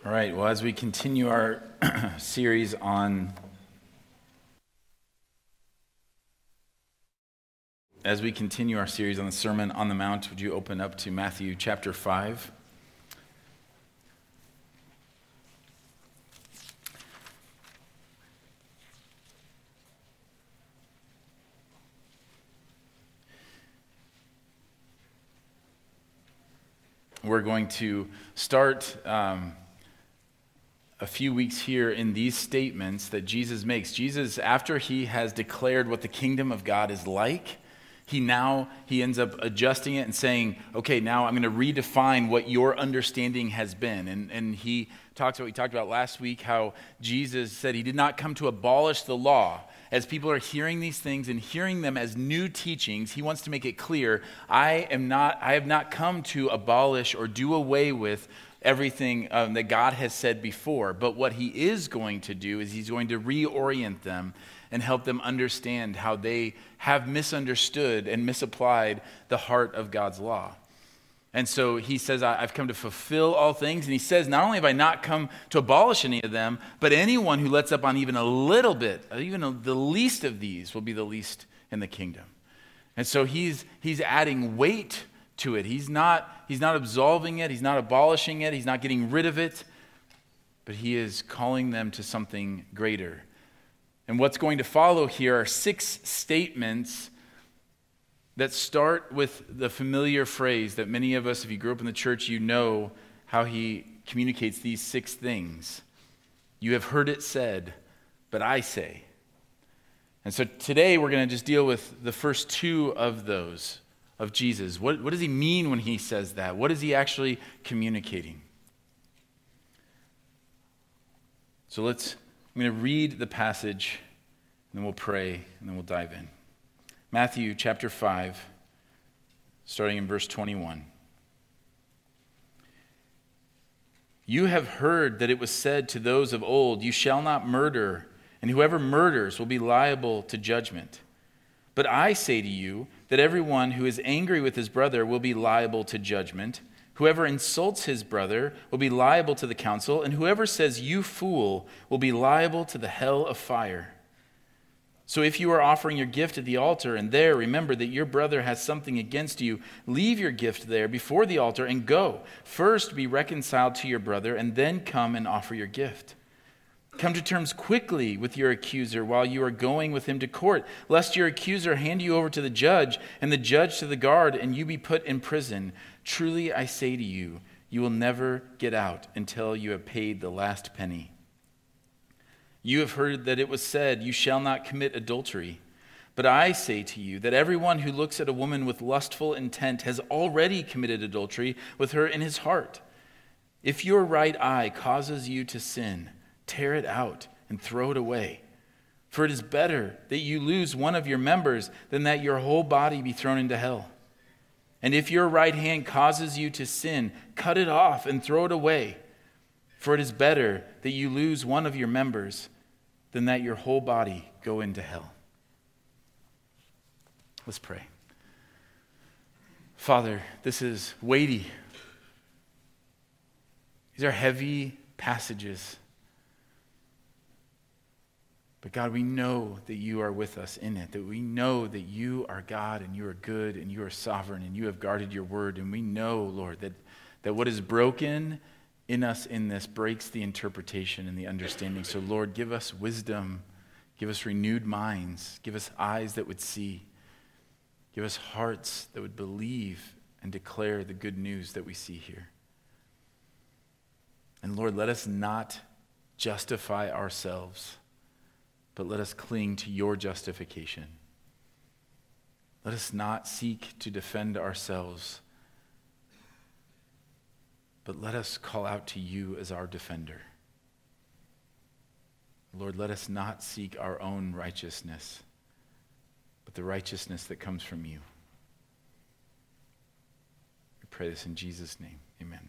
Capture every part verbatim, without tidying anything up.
All right, well, as we continue our series on as we continue our series on the Sermon on the Mount, would you open up to Matthew chapter five? We're going to start um, a few weeks here in these statements that Jesus makes. Jesus, after he has declared what the kingdom of God is like, he now, he ends up adjusting it and saying, okay, now I'm going to redefine what your understanding has been. And, and he talks about, we talked about last week how Jesus said he did not come to abolish the law. As people are hearing these things and hearing them as new teachings, he wants to make it clear, I am not, I have not come to abolish or do away with everything um, that God has said before. But what he is going to do is he's going to reorient them and help them understand how they have misunderstood and misapplied the heart of God's law. And so he says, I've come to fulfill all things. And he says, not only have I not come to abolish any of them, but anyone who lets up on even a little bit, even the least of these, will be the least in the kingdom. And so he's he's adding weight to it. He's not, he's not absolving it. He's not abolishing it. He's not getting rid of it. But he is calling them to something greater. And what's going to follow here are six statements that start with the familiar phrase that many of us, if you grew up in the church, you know how he communicates these six things. You have heard it said, but I say. And so today we're going to just deal with the first two of those of Jesus. What, what does he mean when he says that? What is he actually communicating? So let's, I'm going to read the passage, and then we'll pray, and then we'll dive in. Matthew chapter five, starting in verse twenty-one. You have heard that it was said to those of old, you shall not murder, and whoever murders will be liable to judgment. But I say to you that everyone who is angry with his brother will be liable to judgment. Whoever insults his brother will be liable to the council, and whoever says, you fool, will be liable to the hell of fire. So if you are offering your gift at the altar and there remember that your brother has something against you, leave your gift there before the altar and go. First be reconciled to your brother and then come and offer your gift. Come to terms quickly with your accuser while you are going with him to court, lest your accuser hand you over to the judge and the judge to the guard and you be put in prison. Truly I say to you, you will never get out until you have paid the last penny. You have heard that it was said, you shall not commit adultery. But I say to you that everyone who looks at a woman with lustful intent has already committed adultery with her in his heart. If your right eye causes you to sin, tear it out and throw it away. For it is better that you lose one of your members than that your whole body be thrown into hell. And if your right hand causes you to sin, cut it off and throw it away. For it is better that you lose one of your members than that your whole body go into hell. Let's pray. Father, this is weighty. These are heavy passages. But God, we know that you are with us in it, that we know that you are God and you are good and you are sovereign and you have guarded your word. And we know, Lord, that, that what is broken in us in this breaks the interpretation and the understanding. So Lord, give us wisdom, give us renewed minds, give us eyes that would see, give us hearts that would believe and declare the good news that we see here. And Lord, let us not justify ourselves, but let us cling to your justification. Let us not seek to defend ourselves, but let us call out to you as our defender. Lord, let us not seek our own righteousness, but the righteousness that comes from you. We pray this in Jesus' name. Amen.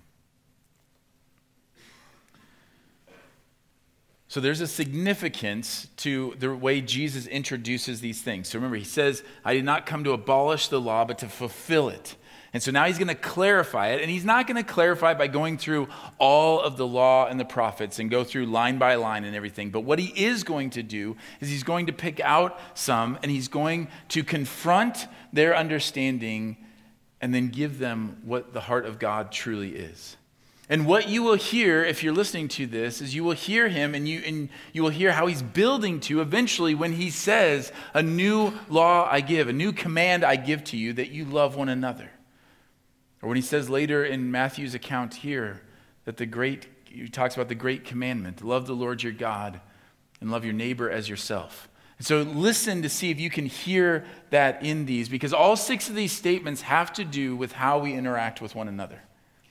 So there's a significance to the way Jesus introduces these things. So remember, he says, I did not come to abolish the law, but to fulfill it. And so now he's going to clarify it, and he's not going to clarify by going through all of the law and the prophets and go through line by line and everything. But what he is going to do is he's going to pick out some, and he's going to confront their understanding and then give them what the heart of God truly is. And what you will hear if you're listening to this is you will hear him and you and you will hear how he's building to eventually when he says, a new law I give, a new command I give to you, that you love one another. Or when he says later in Matthew's account here that the great, he talks about the great commandment, love the Lord your God and love your neighbor as yourself. And so listen to see if you can hear that in these, because all six of these statements have to do with how we interact with one another.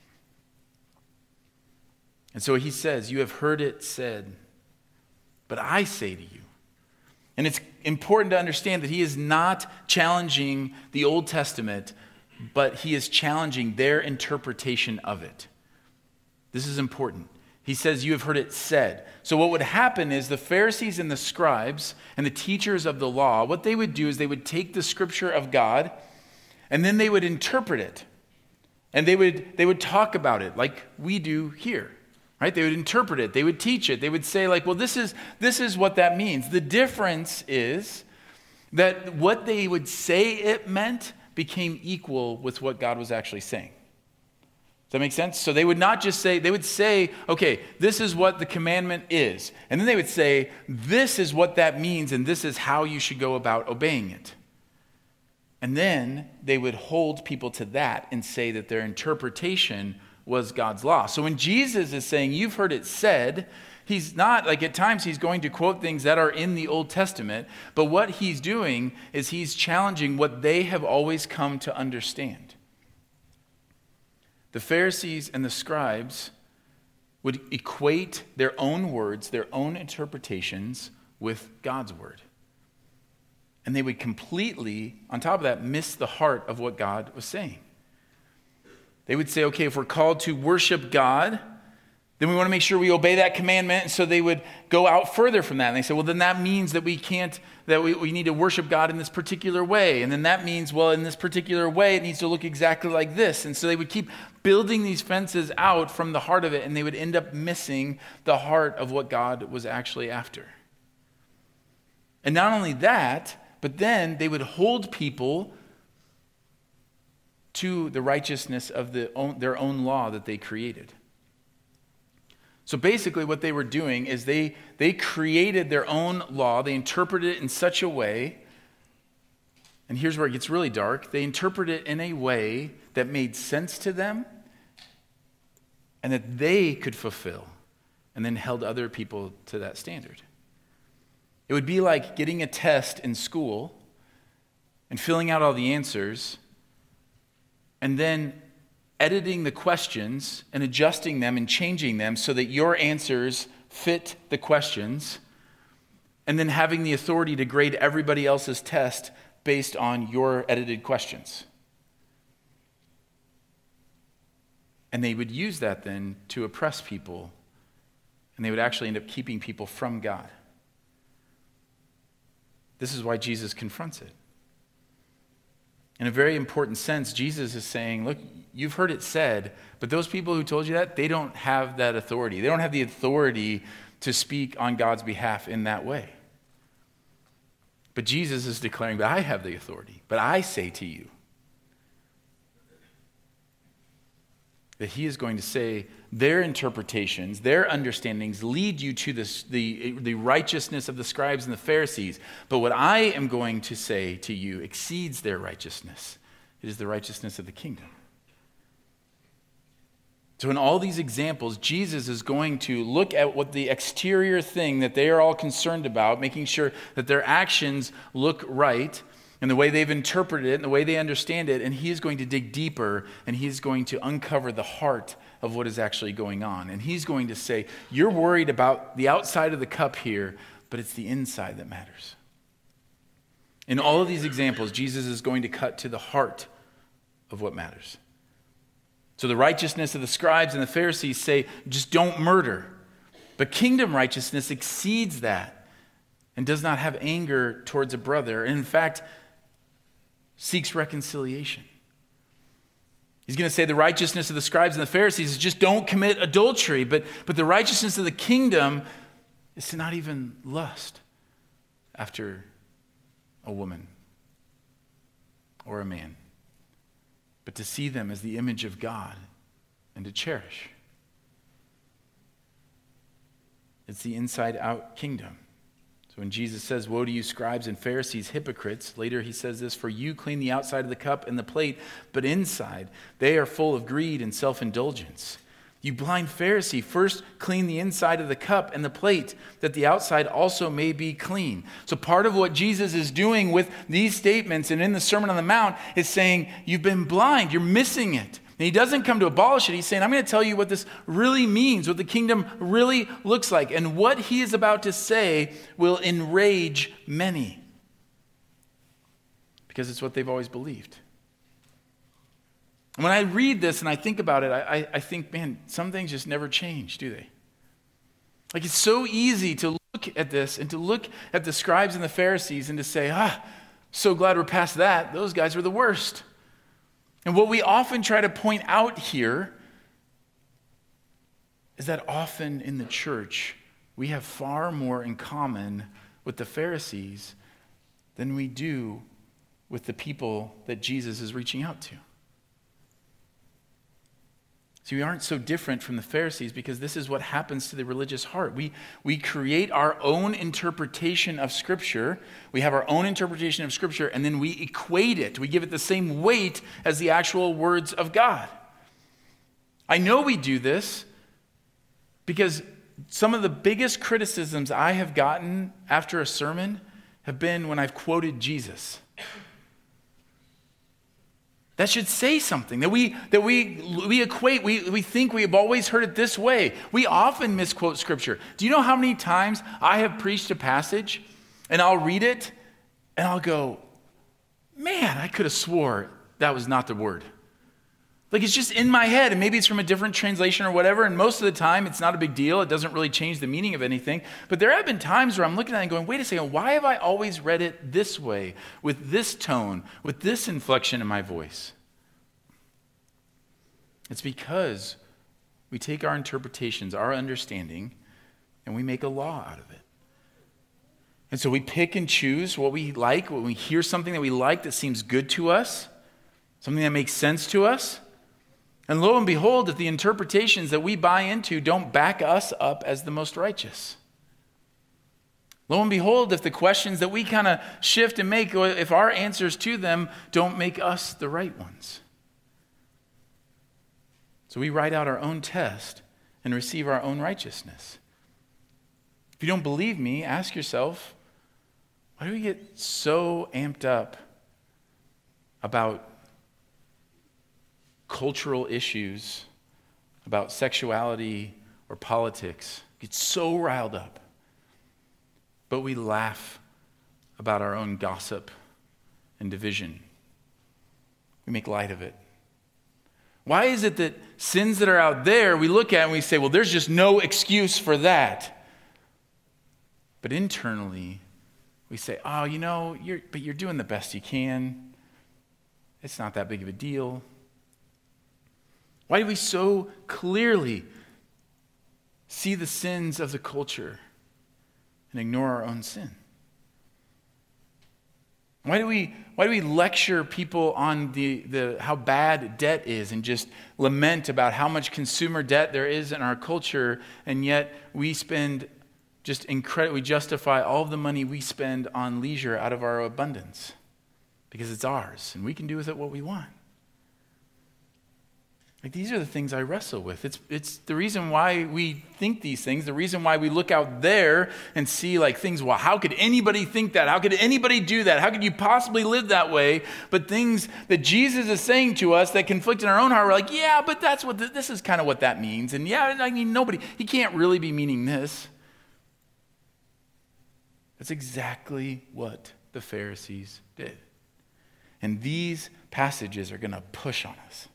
And so he says, you have heard it said, but I say to you. And it's important to understand that he is not challenging the Old Testament, but he is challenging their interpretation of it. This is important. He says, you have heard it said. So what would happen is the Pharisees and the scribes and the teachers of the law, what they would do is they would take the scripture of God and then they would interpret it. And they would, they would talk about it like we do here. Right? They would interpret it. They would teach it. They would say like, well, this is this is what that means. The difference is that what they would say it meant became equal with what God was actually saying. Does that make sense? So they would not just say, they would say, okay, this is what the commandment is. And then they would say, this is what that means, and this is how you should go about obeying it. And then they would hold people to that and say that their interpretation was God's law. So when Jesus is saying, you've heard it said, he's not, like at times he's going to quote things that are in the Old Testament, but what he's doing is he's challenging what they have always come to understand. The Pharisees and the scribes would equate their own words, their own interpretations with God's word. And they would completely, on top of that, miss the heart of what God was saying. They would say, okay, if we're called to worship God, then we want to make sure we obey that commandment. And so they would go out further from that. And they say, well, then that means that we can't, that we, we need to worship God in this particular way. And then that means, well, in this particular way, it needs to look exactly like this. And so they would keep building these fences out from the heart of it, and they would end up missing the heart of what God was actually after. And not only that, but then they would hold people to the righteousness of the own, their own law that they created. So basically what they were doing is they, they created their own law. They interpreted it in such a way, and here's where it gets really dark. They interpreted it in a way that made sense to them and that they could fulfill, and then held other people to that standard. It would be like getting a test in school and filling out all the answers and then editing the questions and adjusting them and changing them so that your answers fit the questions, and then having the authority to grade everybody else's test based on your edited questions. And they would use that then to oppress people, and they would actually end up keeping people from God. This is why Jesus confronts it. In a very important sense, Jesus is saying, look, you've heard it said, but those people who told you that, they don't have that authority. They don't have the authority to speak on God's behalf in that way. But Jesus is declaring that I have the authority, but I say to you that he is going to say their interpretations, their understandings lead you to this, the, the righteousness of the scribes and the Pharisees. But what I am going to say to you exceeds their righteousness. It is the righteousness of the kingdom. So in all these examples, Jesus is going to look at what the exterior thing that they are all concerned about, making sure that their actions look right, and the way they've interpreted it, and the way they understand it, and he is going to dig deeper, and he's going to uncover the heart of what is actually going on. And he's going to say, you're worried about the outside of the cup here, but it's the inside that matters. In all of these examples, Jesus is going to cut to the heart of what matters. So the righteousness of the scribes and the Pharisees say, just don't murder. But kingdom righteousness exceeds that and does not have anger towards a brother. And in fact, seeks reconciliation. He's going to say the righteousness of the scribes and the Pharisees is just don't commit adultery. But, but the righteousness of the kingdom is to not even lust after a woman or a man, but to see them as the image of God and to cherish. It's the inside-out kingdom. So when Jesus says, woe to you scribes and Pharisees, hypocrites, later he says this, for you clean the outside of the cup and the plate, but inside they are full of greed and self-indulgence. You blind Pharisee, first clean the inside of the cup and the plate, that the outside also may be clean. So part of what Jesus is doing with these statements and in the Sermon on the Mount is saying, you've been blind, you're missing it. And he doesn't come to abolish it. He's saying, I'm going to tell you what this really means, what the kingdom really looks like. And what he is about to say will enrage many. Because it's what they've always believed. And when I read this and I think about it, I, I think, man, some things just never change, do they? Like it's so easy to look at this and to look at the scribes and the Pharisees and to say, ah, so glad we're past that. Those guys were the worst. And what we often try to point out here is that often in the church, we have far more in common with the Pharisees than we do with the people that Jesus is reaching out to. See, we aren't so different from the Pharisees because this is what happens to the religious heart. We, we create our own interpretation of Scripture. We have our own interpretation of Scripture, and then we equate it. We give it the same weight as the actual words of God. I know we do this because some of the biggest criticisms I have gotten after a sermon have been when I've quoted Jesus. That should say something, that we that we we equate, we, we think we have always heard it this way. We often misquote Scripture. Do you know how many times I have preached a passage and I'll read it and I'll go, man, I could have swore that was not the word. Like it's just in my head, and maybe it's from a different translation or whatever, and most of the time it's not a big deal. It doesn't really change the meaning of anything. But there have been times where I'm looking at it and going, wait a second, why have I always read it this way, with this tone, with this inflection in my voice? It's because we take our interpretations, our understanding, and we make a law out of it. And so we pick and choose what we like, when we hear something that we like that seems good to us, something that makes sense to us. And lo and behold, if the interpretations that we buy into don't back us up as the most righteous. Lo and behold, if the questions that we kind of shift and make, if our answers to them don't make us the right ones. So we write out our own test and receive our own righteousness. If you don't believe me, ask yourself, why do we get so amped up about cultural issues, about sexuality or politics? Get so riled up. But we laugh about our own gossip and division. We make light of it. Why is it that sins that are out there, we look at and we say, well, there's just no excuse for that. But internally, we say, oh, you know, you're, but you're doing the best you can. It's not that big of a deal. Why do we so clearly see the sins of the culture and ignore our own sin? Why do we why do we lecture people on the, the how bad debt is and just lament about how much consumer debt there is in our culture, and yet we spend just incredible we justify all of the money we spend on leisure out of our abundance because it's ours and we can do with it what we want? Like, these are the things I wrestle with. It's it's the reason why we think these things, the reason why we look out there and see like things, well, how could anybody think that? How could anybody do that? How could you possibly live that way? But things that Jesus is saying to us that conflict in our own heart, we're like, yeah, but that's what, the, this is kind of what that means. And yeah, I mean, nobody, he can't really be meaning this. That's exactly what the Pharisees did. And these passages are going to push on us.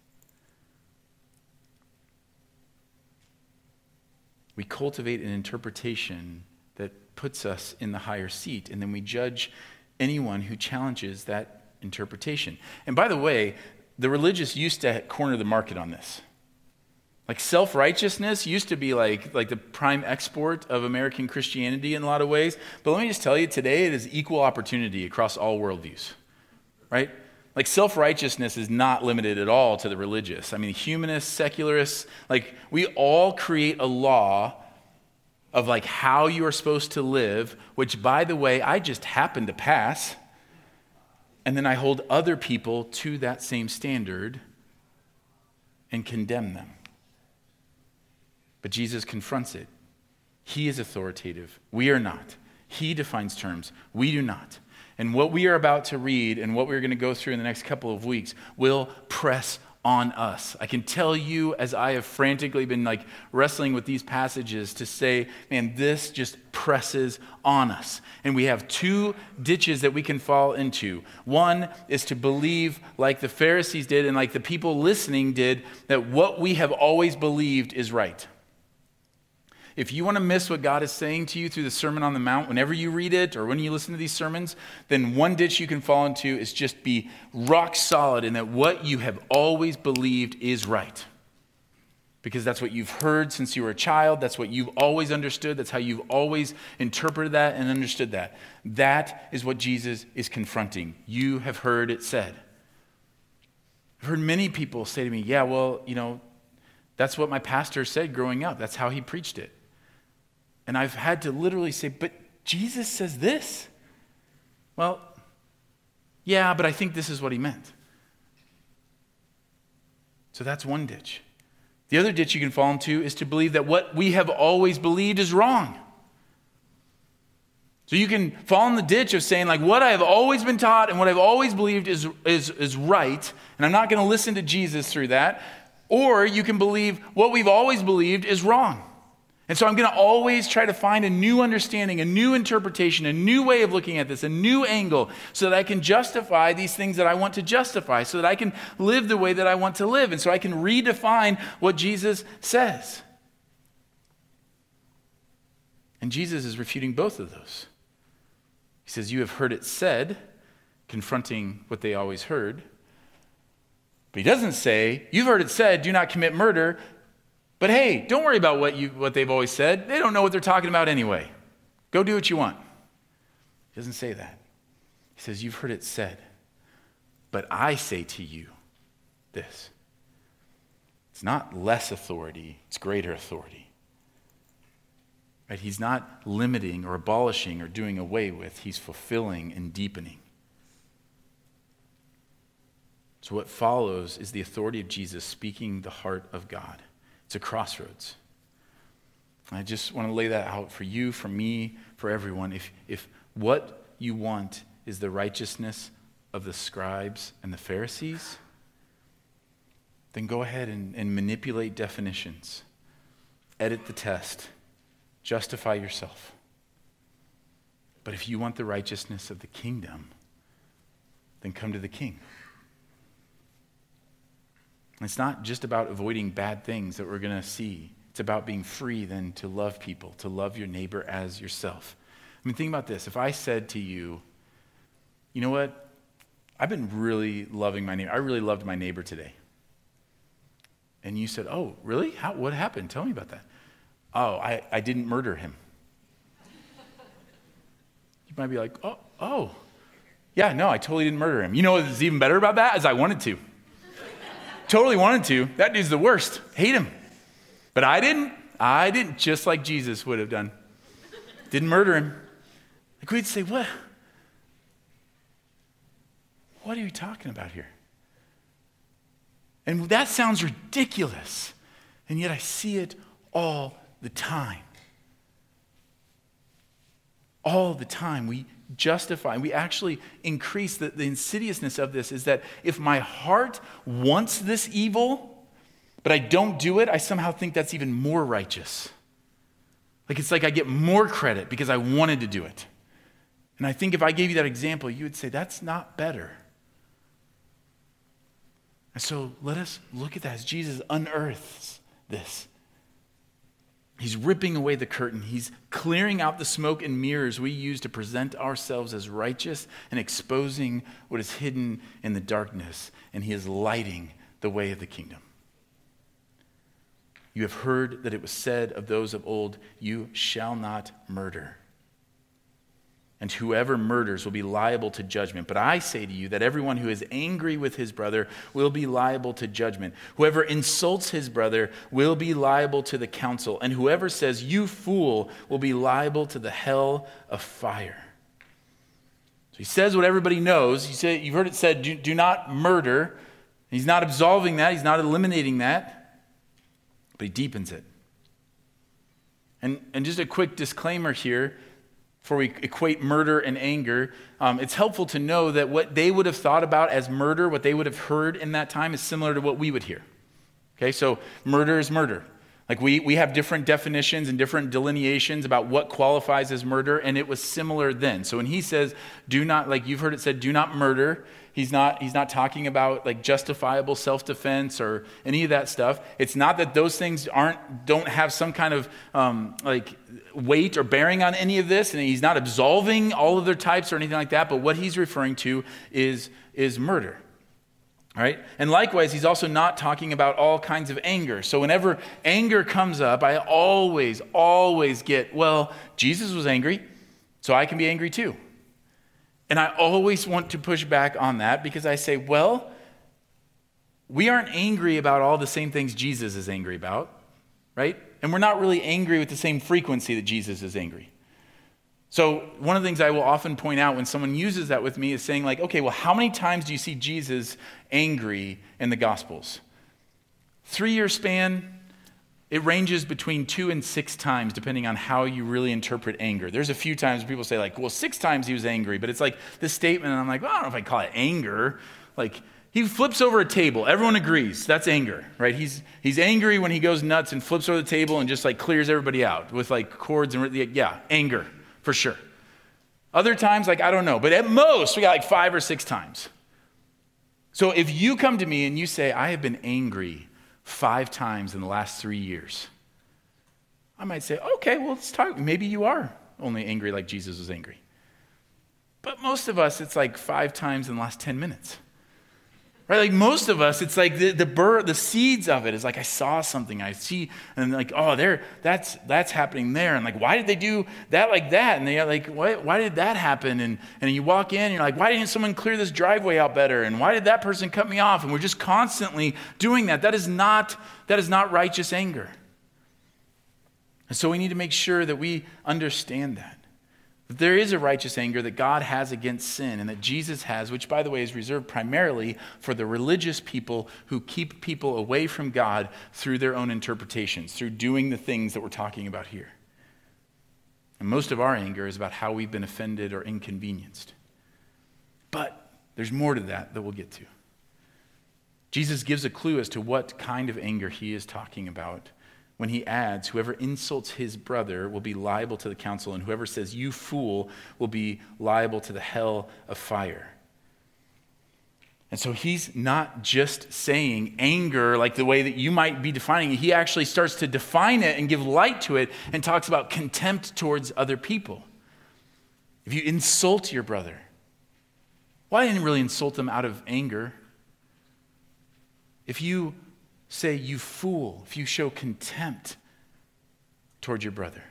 We cultivate an interpretation that puts us in the higher seat, and then we judge anyone who challenges that interpretation. And by the way, the religious used to corner the market on this. Like self-righteousness used to be like, like the prime export of American Christianity in a lot of ways. But let me just tell you, today it is equal opportunity across all worldviews, right? Like self-righteousness is not limited at all to the religious. I mean, humanists, secularists, like we all create a law of like how you are supposed to live, which by the way, I just happen to pass. And then I hold other people to that same standard and condemn them. But Jesus confronts it. He is authoritative. We are not. He defines terms. We do not. And what we are about to read and what we're going to go through in the next couple of weeks will press on us. I can tell you, as I have frantically been like wrestling with these passages, to say, man, this just presses on us. And we have two ditches that we can fall into. One is to believe like the Pharisees did and like the people listening did, that what we have always believed is right. If you want to miss what God is saying to you through the Sermon on the Mount, whenever you read it or when you listen to these sermons, then one ditch you can fall into is just be rock solid in that what you have always believed is right. Because that's what you've heard since you were a child. That's what you've always understood. That's how you've always interpreted that and understood that. That is what Jesus is confronting. You have heard it said. I've heard many people say to me, yeah, well, you know, that's what my pastor said growing up. That's how he preached it. And I've had to literally say, but Jesus says this. Well, yeah, but I think this is what he meant. So that's one ditch. The other ditch you can fall into is to believe that what we have always believed is wrong. So you can fall in the ditch of saying, like, what I have always been taught and what I've always believed is, is, is right, and I'm not going to listen to Jesus through that. Or you can believe what we've always believed is wrong. And so I'm going to always try to find a new understanding, a new interpretation, a new way of looking at this, a new angle, so that I can justify these things that I want to justify, so that I can live the way that I want to live, and so I can redefine what Jesus says. And Jesus is refuting both of those. He says, you have heard it said, confronting what they always heard. But he doesn't say, you've heard it said, do not commit murder. But hey, don't worry about what you what they've always said. They don't know what they're talking about anyway. Go do what you want. He doesn't say that. He says, you've heard it said, but I say to you this. It's not less authority, it's greater authority. Right? He's not limiting or abolishing or doing away with. He's fulfilling and deepening. So what follows is the authority of Jesus speaking the heart of God. It's a crossroads. I just want to lay that out for you, for me, for everyone. If, if what you want is the righteousness of the scribes and the Pharisees, then go ahead and, and manipulate definitions. Edit the test. Justify yourself. But if you want the righteousness of the kingdom, then come to the King. It's not just about avoiding bad things that we're going to see. It's about being free then to love people, to love your neighbor as yourself. I mean, think about this. If I said to you, you know what? I've been really loving my neighbor. I really loved my neighbor today. And you said, oh, really? How, what happened? Tell me about that. Oh, I, I didn't murder him. You might be like, oh, oh. Yeah, no, I totally didn't murder him. You know what's even better about that is I wanted to. Totally wanted to. That dude's the worst. Hate him. But I didn't. I didn't, just like Jesus would have done. Didn't murder him. Like we'd say, what? What are you talking about here? And that sounds ridiculous. And yet I see it all the time. All the time. We justify, we actually increase the, the insidiousness of this is that if my heart wants this evil, but I don't do it, I somehow think that's even more righteous. Like it's like I get more credit because I wanted to do it. And I think if I gave you that example, you would say, that's not better. And so let us look at that as Jesus unearths this. He's ripping away the curtain. He's clearing out the smoke and mirrors we use to present ourselves as righteous and exposing what is hidden in the darkness. And he is lighting the way of the kingdom. You have heard that it was said of those of old, you shall not murder. And whoever murders will be liable to judgment. But I say to you that everyone who is angry with his brother will be liable to judgment. Whoever insults his brother will be liable to the council. And whoever says, you fool, will be liable to the hell of fire. So he says what everybody knows. He said, you've heard it said, do, do not murder. He's not absolving that. He's not eliminating that. But he deepens it. And, and just a quick disclaimer here. Before we equate murder and anger, um, it's helpful to know that what they would have thought about as murder, what they would have heard in that time, is similar to what we would hear. Okay, so murder is murder. Like we, we have different definitions and different delineations about what qualifies as murder, and it was similar then. So when he says, do not, like you've heard it said, do not murder, he's not, he's not talking about like justifiable self-defense or any of that stuff. It's not that those things aren't, don't have some kind of um, like weight or bearing on any of this, and he's not absolving all of their types or anything like that, but what he's referring to is, is murder. All right? And likewise, he's also not talking about all kinds of anger. So whenever anger comes up, I always, always get, well, Jesus was angry, so I can be angry too. And I always want to push back on that because I say, well, we aren't angry about all the same things Jesus is angry about, right? And we're not really angry with the same frequency that Jesus is angry. So one of the things I will often point out when someone uses that with me is saying like, okay, well, how many times do you see Jesus angry in the Gospels? Three-year span, it ranges between two and six times, depending on how you really interpret anger. There's a few times people say like, well, six times he was angry, but it's like this statement, and I'm like, well, I don't know if I call it anger. Like, he flips over a table. Everyone agrees that's anger, right? He's he's angry when he goes nuts and flips over the table and just like clears everybody out with like cords and yeah, anger. For sure. Other times, like, I don't know. But at most, we got like five or six times. So if you come to me and you say, I have been angry five times in the last three years, I might say, okay, well, let's talk. Maybe you are only angry like Jesus was angry. But most of us, it's like five times in the last ten minutes. Right? Like most of us, it's like the the, bur- the seeds of it is like I saw something, I see, and like, oh, there, that's that's happening there. And like, why did they do that like that? And they're like, why, why did that happen? And, and you walk in, and you're like, why didn't someone clear this driveway out better? And why did that person cut me off? And we're just constantly doing that. That is not, that is not righteous anger. And so we need to make sure that we understand that. There is a righteous anger that God has against sin and that Jesus has, which, by the way, is reserved primarily for the religious people who keep people away from God through their own interpretations, through doing the things that we're talking about here. And most of our anger is about how we've been offended or inconvenienced. But there's more to that that we'll get to. Jesus gives a clue as to what kind of anger he is talking about when he adds, whoever insults his brother will be liable to the council, and whoever says, you fool, will be liable to the hell of fire. And so he's not just saying anger like the way that you might be defining it. He actually starts to define it and give light to it and talks about contempt towards other people. If you insult your brother, well, I didn't really insult them out of anger. If you say, you fool, if you show contempt toward your brother.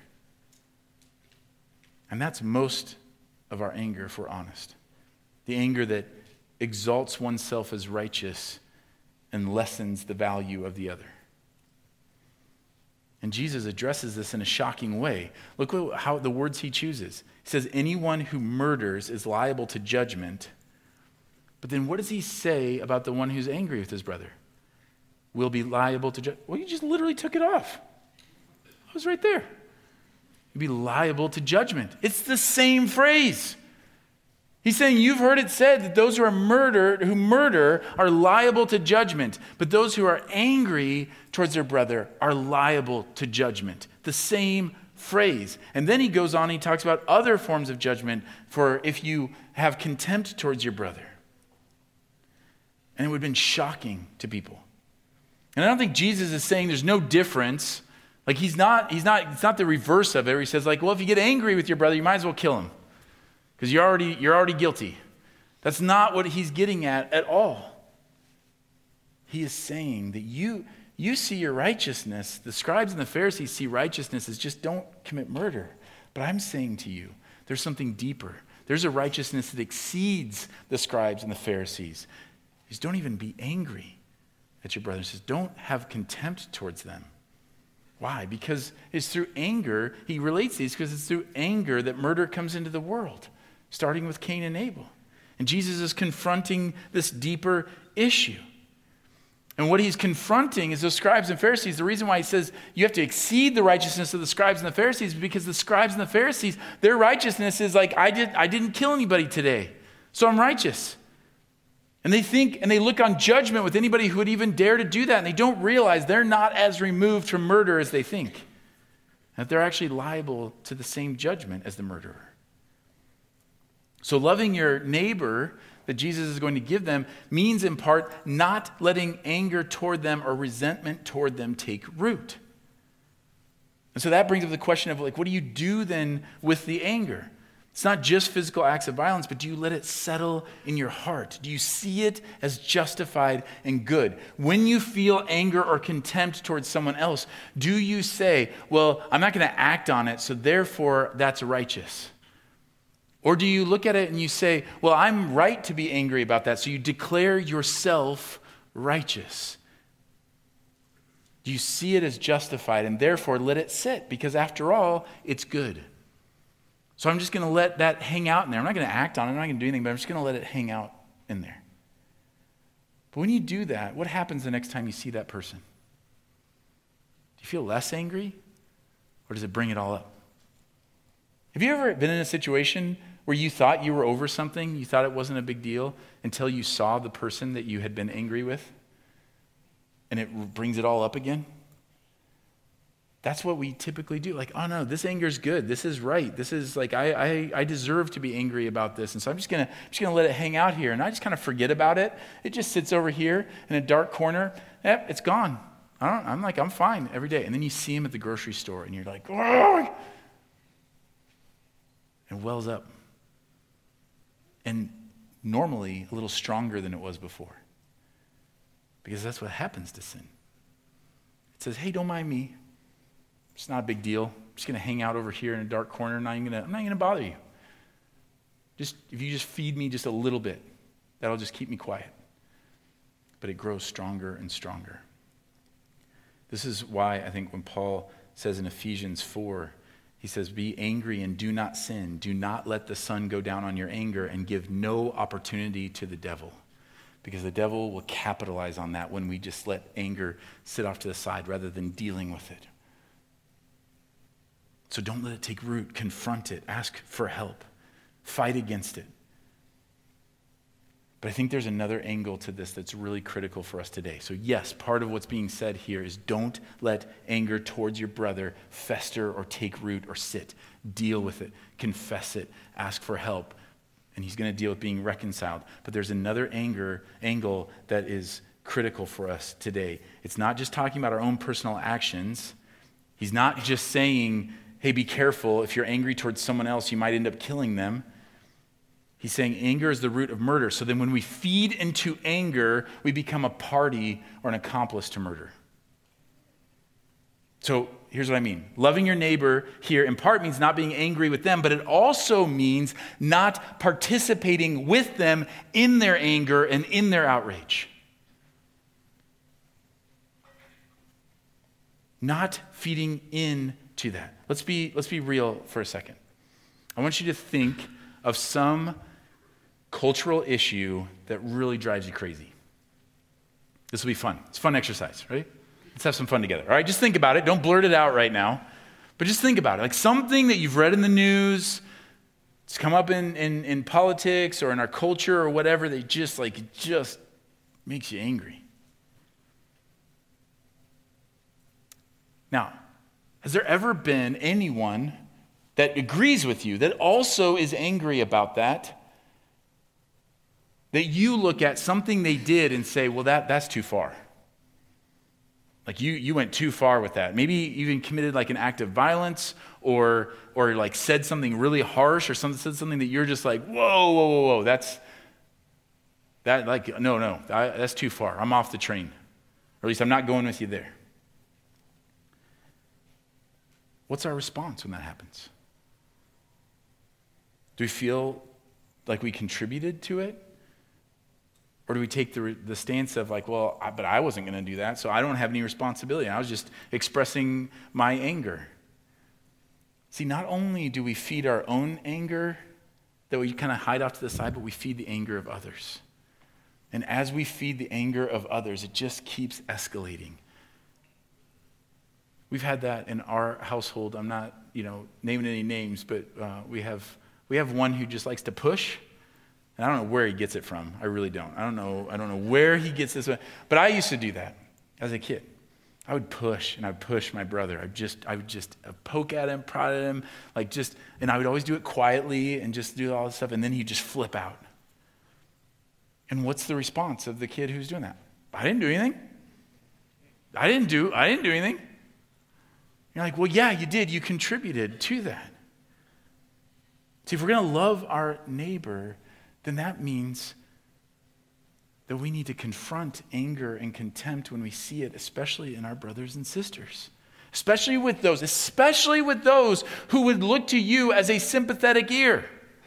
And that's most of our anger, if we're honest. The anger that exalts oneself as righteous and lessens the value of the other. And Jesus addresses this in a shocking way. Look at how the words he chooses. He says, anyone who murders is liable to judgment. But then what does he say about the one who's angry with his brother? Will be liable to judge. Well, you just literally took it off. It was right there. You'll be liable to judgment. It's the same phrase. He's saying, you've heard it said that those who are murdered, who murder are liable to judgment, but those who are angry towards their brother are liable to judgment. The same phrase. And then he goes on, he talks about other forms of judgment for if you have contempt towards your brother. And it would have been shocking to people. And I don't think Jesus is saying there's no difference Like he's not, he's not, it's not the reverse of it, where he says like, well, if you get angry with your brother, you might as well kill him because you're already, you're already guilty. That's not what he's getting at at all. He is saying that you, you see your righteousness, the scribes and the Pharisees see righteousness as just don't commit murder. But I'm saying to you, there's something deeper. There's a righteousness that exceeds the scribes and the Pharisees. He says, don't even be angry at your brother. He says, don't have contempt towards them. Why? Because it's through anger, he relates these because it's through anger that murder comes into the world, starting with Cain and Abel. And Jesus is confronting this deeper issue. And what he's confronting is those scribes and Pharisees. The reason why he says you have to exceed the righteousness of the scribes and the Pharisees is because the scribes and the Pharisees, their righteousness is like, I, did, I didn't kill anybody today, so I'm righteous. And they think and they look on judgment with anybody who would even dare to do that. And they don't realize they're not as removed from murder as they think. That they're actually liable to the same judgment as the murderer. So loving your neighbor that Jesus is going to give them means in part not letting anger toward them or resentment toward them take root. And so that brings up the question of like, what do you do then with the anger? It's not just physical acts of violence, but do you let it settle in your heart? Do you see it as justified and good? When you feel anger or contempt towards someone else, do you say, well, I'm not going to act on it, so therefore that's righteous? Or do you look at it and you say, well, I'm right to be angry about that, so you declare yourself righteous? Do you see it as justified and therefore let it sit? Because after all, it's good. So I'm just going to let that hang out in there. I'm not going to act on it. I'm not going to do anything, but I'm just going to let it hang out in there. But when you do that, what happens the next time you see that person? Do you feel less angry, or does it bring it all up? Have you ever been in a situation where you thought you were over something, you thought it wasn't a big deal, until you saw the person that you had been angry with, and it brings it all up again? That's what we typically do. Like, oh no, this anger is good. This is right. This is like, I, I I deserve to be angry about this. And so I'm just gonna just gonna let it hang out here. And I just kind of forget about it. It just sits over here in a dark corner. Yep, it's gone. I don't, I'm like, I'm fine every day. And then you see him at the grocery store and you're like, oh! And wells up. And normally a little stronger than it was before. Because that's what happens to sin. It says, hey, don't mind me. It's not a big deal. I'm just going to hang out over here in a dark corner. And I'm, gonna, I'm not going to bother you. Just if you just feed me just a little bit, that'll just keep me quiet. But it grows stronger and stronger. This is why I think when Paul says in Ephesians four, he says, be angry and do not sin. Do not let the sun go down on your anger and give no opportunity to the devil. Because the devil will capitalize on that when we just let anger sit off to the side rather than dealing with it. So don't let it take root. Confront it. Ask for help. Fight against it. But I think there's another angle to this that's really critical for us today. So yes, part of what's being said here is don't let anger towards your brother fester or take root or sit. Deal with it. Confess it. Ask for help. And he's going to deal with being reconciled. But there's another anger angle that is critical for us today. It's not just talking about our own personal actions. He's not just saying, hey, be careful. If you're angry towards someone else, you might end up killing them. He's saying anger is the root of murder. So then when we feed into anger, we become a party or an accomplice to murder. So here's what I mean. Loving your neighbor here in part means not being angry with them, but it also means not participating with them in their anger and in their outrage. Not feeding into that. Let's be, let's be real for a second. I want you to think of some cultural issue that really drives you crazy. This will be fun. It's a fun exercise, right? Let's have some fun together. All right, just think about it. Don't blurt it out right now. But just think about it. Like something that you've read in the news, it's come up in, in, in politics or in our culture or whatever, that just like, it just makes you angry. Now, has there ever been anyone that agrees with you that also is angry about that, that you look at something they did and say, well, that, that's too far? Like you you went too far with that. Maybe you even committed like an act of violence or or like said something really harsh or something said something that you're just like, whoa, whoa, whoa, whoa. That's that like no, no, I, that's too far. I'm off the train. Or at least I'm not going with you there. What's our response when that happens? Do we feel like we contributed to it? Or do we take the, the stance of like, well, I, but I wasn't going to do that, so I don't have any responsibility. I was just expressing my anger. See, not only do we feed our own anger that we kind of hide off to the side, but we feed the anger of others. And as we feed the anger of others, it just keeps escalating. We've had that in our household. I'm not, you know, naming any names, but uh, we have we have one who just likes to push. And I don't know where he gets it from. I really don't. I don't know. I don't know where he gets this. But I used to do that as a kid. I would push and I'd push my brother. I just, I would just poke at him, prod at him, like just, and I would always do it quietly and just do all this stuff. And then he'd just flip out. And what's the response of the kid who's doing that? I didn't do anything. I didn't do. I didn't do anything. You're like, well, yeah, you did. You contributed to that. See, if we're going to love our neighbor, then that means that we need to confront anger and contempt when we see it, especially in our brothers and sisters. Especially with those, especially with those who would look to you as a sympathetic ear.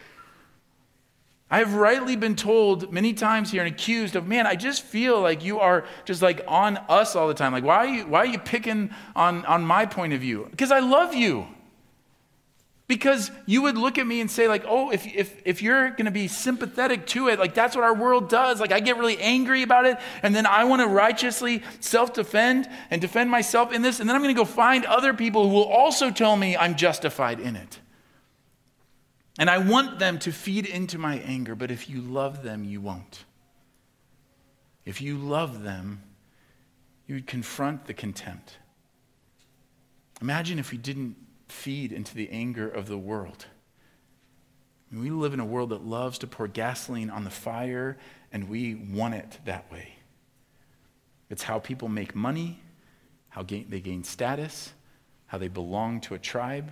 I have rightly been told many times here and accused of, man, I just feel like you are just like on us all the time. Like, why are you, why are you picking on, on my point of view? Because I love you. Because you would look at me and say like, oh, if if if you're going to be sympathetic to it, like that's what our world does. Like I get really angry about it, and then I want to righteously self-defend and defend myself in this, and then I'm going to go find other people who will also tell me I'm justified in it. And I want them to feed into my anger, but if you love them, you won't. If you love them, you would confront the contempt. Imagine if we didn't feed into the anger of the world. I mean, we live in a world that loves to pour gasoline on the fire, and we want it that way. It's how people make money, how gain, they gain status, how they belong to a tribe.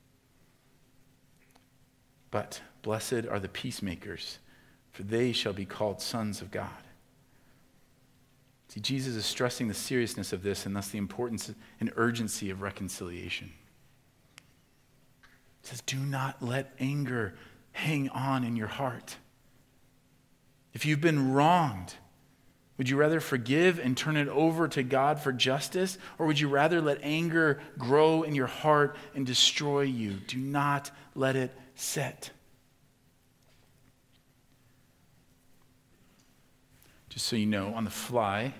But blessed are the peacemakers, for they shall be called sons of God. See, Jesus is stressing the seriousness of this and thus the importance and urgency of reconciliation. He says, do not let anger hang on in your heart. If you've been wronged, would you rather forgive and turn it over to God for justice? Or would you rather let anger grow in your heart and destroy you? Do not let it set. Just so you know, on the fly,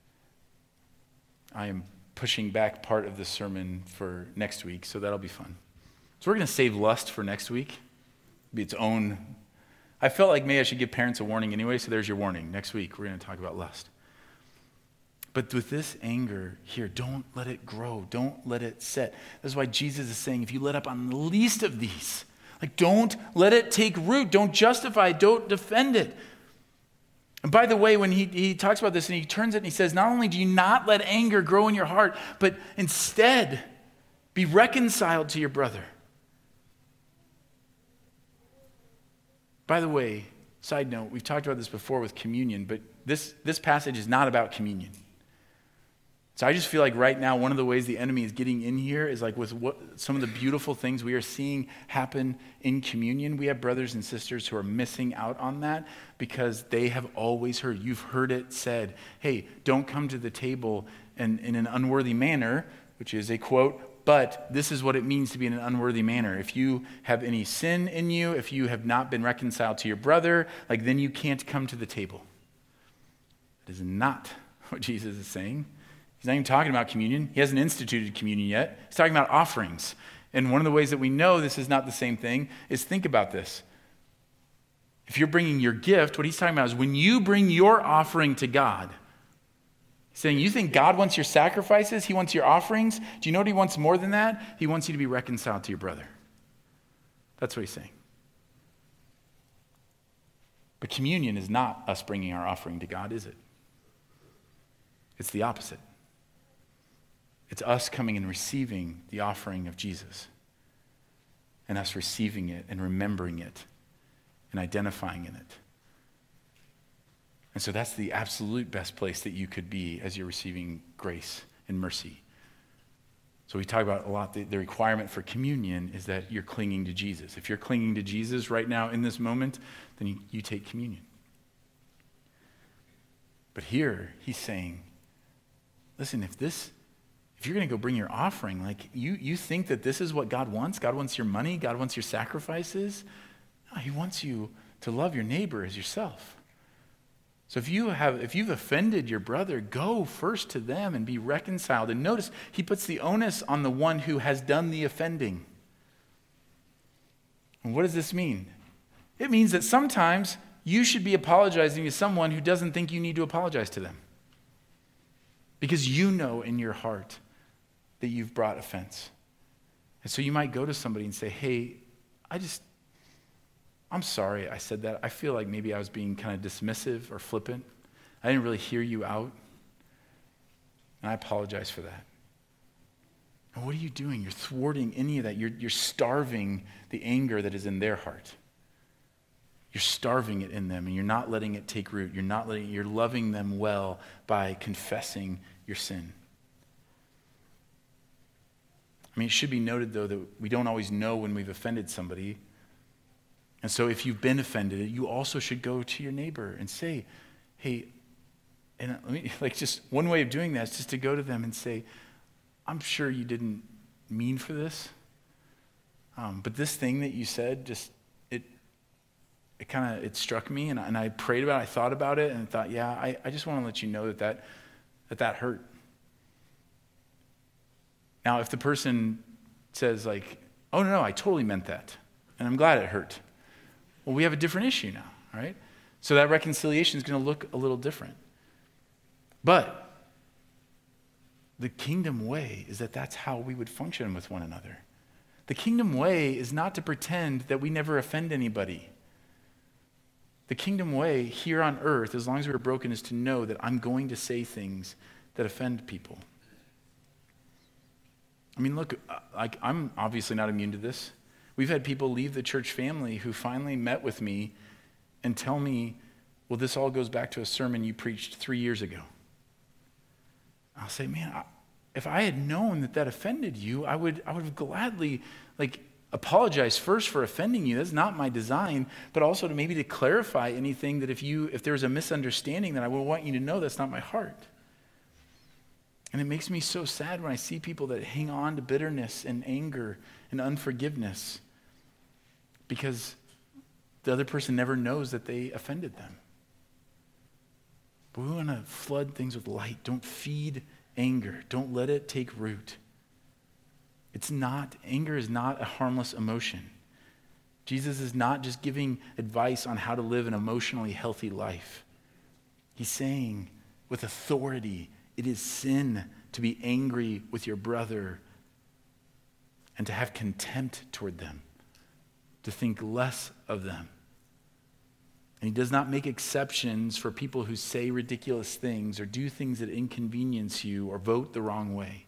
I am pushing back part of the sermon for next week, so that'll be fun. So we're going to save lust for next week. It'll be its own. I felt like maybe I should give parents a warning anyway, so there's your warning. Next week, we're going to talk about lust. But with this anger here, don't let it grow. Don't let it set. That's why Jesus is saying, if you let up on the least of these, like don't let it take root. Don't justify it. Don't defend it. And by the way, when he, he talks about this and he turns it and he says, not only do you not let anger grow in your heart, but instead be reconciled to your brother. By the way, side note, we've talked about this before with communion, but this, this passage is not about communion. So I just feel like right now, one of the ways the enemy is getting in here is like with what some of the beautiful things we are seeing happen in communion. We have brothers and sisters who are missing out on that because they have always heard, you've heard it said, hey, don't come to the table in, in an unworthy manner, which is a quote, but this is what it means to be in an unworthy manner. If you have any sin in you, if you have not been reconciled to your brother, like then you can't come to the table. That is not what Jesus is saying. He's not even talking about communion. He hasn't instituted communion yet. He's talking about offerings. And one of the ways that we know this is not the same thing is think about this. If you're bringing your gift, what he's talking about is when you bring your offering to God, he's saying, you think God wants your sacrifices? He wants your offerings? Do you know what he wants more than that? He wants you to be reconciled to your brother. That's what he's saying. But communion is not us bringing our offering to God, is it? It's the opposite. It's us coming and receiving the offering of Jesus, and us receiving it and remembering it and identifying in it. And so that's the absolute best place that you could be as you're receiving grace and mercy. So we talk about a lot, the, the requirement for communion is that you're clinging to Jesus. If you're clinging to Jesus right now in this moment, then you, you take communion. But here, he's saying, listen, if this, if you're going to go bring your offering, like you, you think that this is what God wants? God wants your money? God wants your sacrifices? No, he wants you to love your neighbor as yourself. So if you have, if you've offended your brother, go first to them and be reconciled. And notice, he puts the onus on the one who has done the offending. And what does this mean? It means that sometimes you should be apologizing to someone who doesn't think you need to apologize to them. Because you know in your heart that you've brought offense. And so you might go to somebody and say, hey, I just, I'm sorry I said that. I feel like maybe I was being kind of dismissive or flippant. I didn't really hear you out. And I apologize for that. And what are you doing? You're thwarting any of that. You're, you're starving the anger that is in their heart. You're starving it in them, and you're not letting it take root. You're not letting, you're loving them well by confessing your sin. I mean, it should be noted, though, that we don't always know when we've offended somebody. And so if you've been offended, you also should go to your neighbor and say, hey, and let me, like just one way of doing that is just to go to them and say, I'm sure you didn't mean for this, um, but this thing that you said, just, it it kind of, it struck me, and, and I prayed about it, I thought about it, and thought, yeah, I, I just want to let you know that that, that that hurt. Now, if the person says like, oh, no, no, I totally meant that, and I'm glad it hurt. Well, we have a different issue now, right? So that reconciliation is going to look a little different. But the kingdom way is that that's how we would function with one another. The kingdom way is not to pretend that we never offend anybody. The kingdom way here on earth, as long as we're broken, is to know that I'm going to say things that offend people. I mean, look, like I'm obviously not immune to this. We've had people leave the church family who finally met with me and tell me, well, this all goes back to a sermon you preached three years ago. I'll say, man, I, if I had known that that offended you, I would I would have gladly like apologized first for offending you. That's not my design, but also to maybe to clarify anything that if you if there's a misunderstanding, that I would want you to know that's not my heart. And it makes me so sad when I see people that hang on to bitterness and anger and unforgiveness because the other person never knows that they offended them. But we want to flood things with light. Don't feed anger. Don't let it take root. It's not, anger is not a harmless emotion. Jesus is not just giving advice on how to live an emotionally healthy life. He's saying with authority, it is sin to be angry with your brother and to have contempt toward them, to think less of them. And he does not make exceptions for people who say ridiculous things or do things that inconvenience you or vote the wrong way.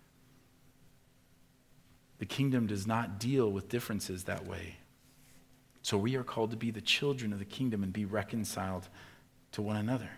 The kingdom does not deal with differences that way. So we are called to be the children of the kingdom and be reconciled to one another.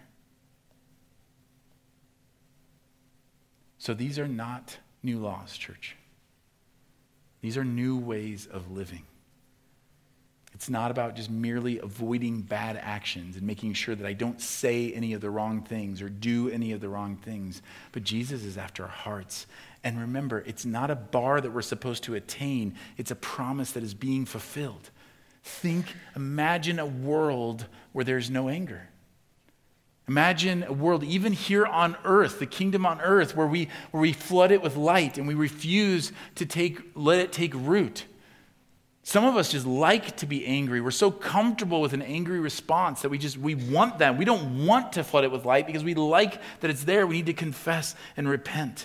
So these are not new laws, church. These are new ways of living. It's not about just merely avoiding bad actions and making sure that I don't say any of the wrong things or do any of the wrong things. But Jesus is after our hearts. And remember, it's not a bar that we're supposed to attain. It's a promise that is being fulfilled. Think, imagine a world where there's no anger. Imagine a world, even here on earth, the kingdom on earth, where we where we flood it with light and we refuse to take let it take root. Some of us just like to be angry. We're so comfortable with an angry response that we just we want that. We don't want to flood it with light because we like that it's there. We need to confess and repent.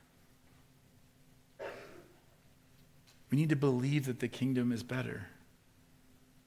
We need to believe that the kingdom is better.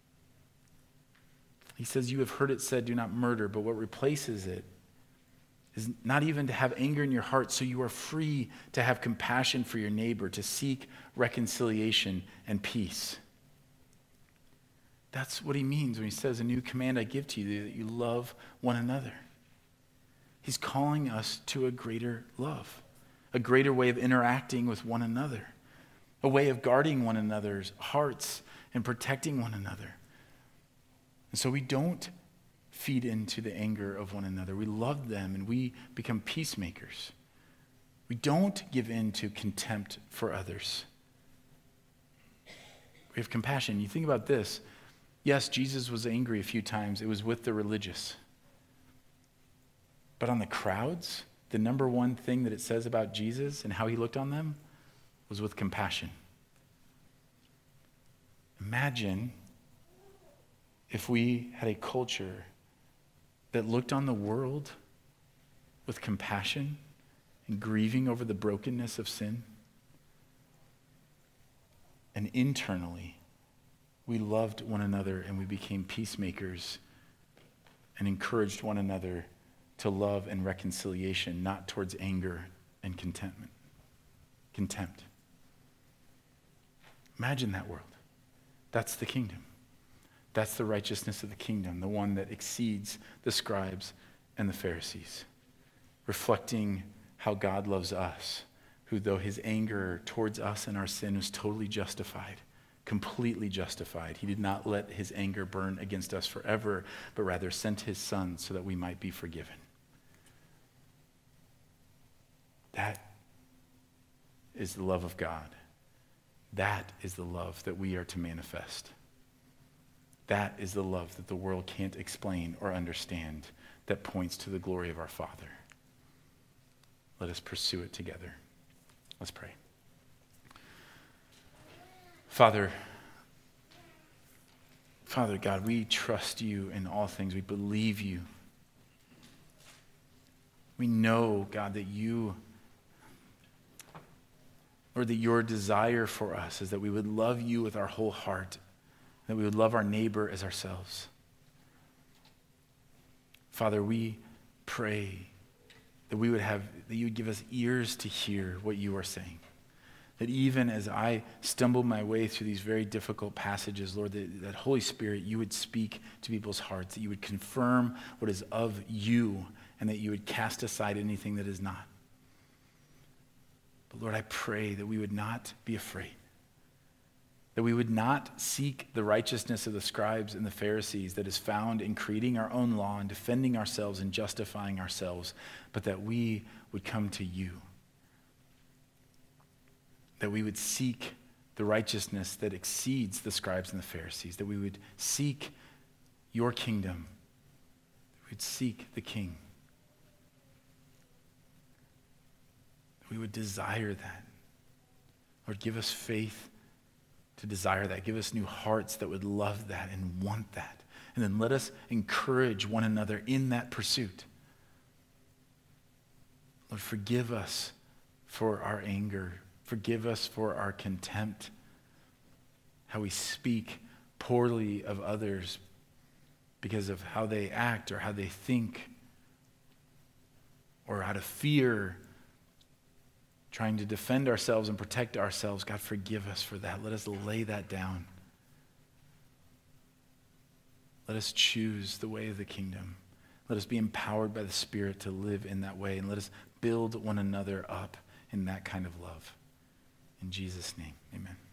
He says, you have heard it said, do not murder, but what replaces it is not even to have anger in your heart, so you are free to have compassion for your neighbor, to seek reconciliation and peace. That's what he means when he says, a new command I give to you, that you love one another. He's calling us to a greater love, a greater way of interacting with one another, a way of guarding one another's hearts and protecting one another. And so we don't feed into the anger of one another. We love them and we become peacemakers. We don't give in to contempt for others. We have compassion. You think about this. Yes, Jesus was angry a few times. It was with the religious. But on the crowds, the number one thing that it says about Jesus and how he looked on them was with compassion. Imagine if we had a culture that looked on the world with compassion and grieving over the brokenness of sin. And internally, we loved one another and we became peacemakers and encouraged one another to love and reconciliation, not towards anger and contentment, contempt. Imagine that world. That's the kingdom. That's the righteousness of the kingdom, the one that exceeds the scribes and the Pharisees, reflecting how God loves us, who though his anger towards us and our sin was totally justified, completely justified, he did not let his anger burn against us forever, but rather sent his son so that we might be forgiven. That is the love of God. That is the love that we are to manifest. That is the love that the world can't explain or understand, that points to the glory of our Father. Let us pursue it together. Let's pray. Father, Father God, we trust you in all things. We believe you. We know, God, that you, or that your desire for us is that we would love you with our whole heart, that we would love our neighbor as ourselves. Father, we pray that we would have, that you would give us ears to hear what you are saying. That even as I stumble my way through these very difficult passages, Lord, that, that Holy Spirit, you would speak to people's hearts, that you would confirm what is of you, and that you would cast aside anything that is not. But Lord, I pray that we would not be afraid, that we would not seek the righteousness of the scribes and the Pharisees that is found in creating our own law and defending ourselves and justifying ourselves, but that we would come to you. That we would seek the righteousness that exceeds the scribes and the Pharisees, that we would seek your kingdom, that we would seek the King. That we would desire that. Lord, give us faith to desire that. Give us new hearts that would love that and want that. And then let us encourage one another in that pursuit. Lord, forgive us for our anger. Forgive us for our contempt, how we speak poorly of others because of how they act or how they think, or out of fear, trying to defend ourselves and protect ourselves. God, forgive us for that. Let us lay that down. Let us choose the way of the kingdom. Let us be empowered by the Spirit to live in that way, and let us build one another up in that kind of love. In Jesus' name, amen.